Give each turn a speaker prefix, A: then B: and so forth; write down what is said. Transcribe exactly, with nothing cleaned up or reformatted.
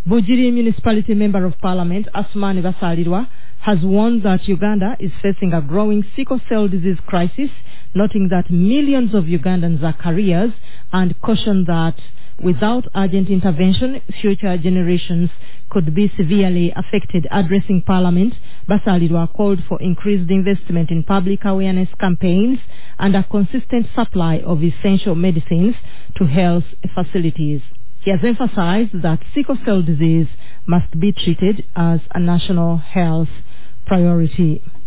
A: Bugiri Municipality Member of Parliament Asmani Basalirwa has warned that Uganda is facing a growing sickle cell disease crisis, noting that millions of Ugandans are carriers, and cautioned that without urgent intervention, future generations could be severely affected. Addressing Parliament, Basalirwa called for increased investment in public awareness campaigns and a consistent supply of essential medicines to health facilities. He has emphasized that sickle cell disease must be treated as a national health priority.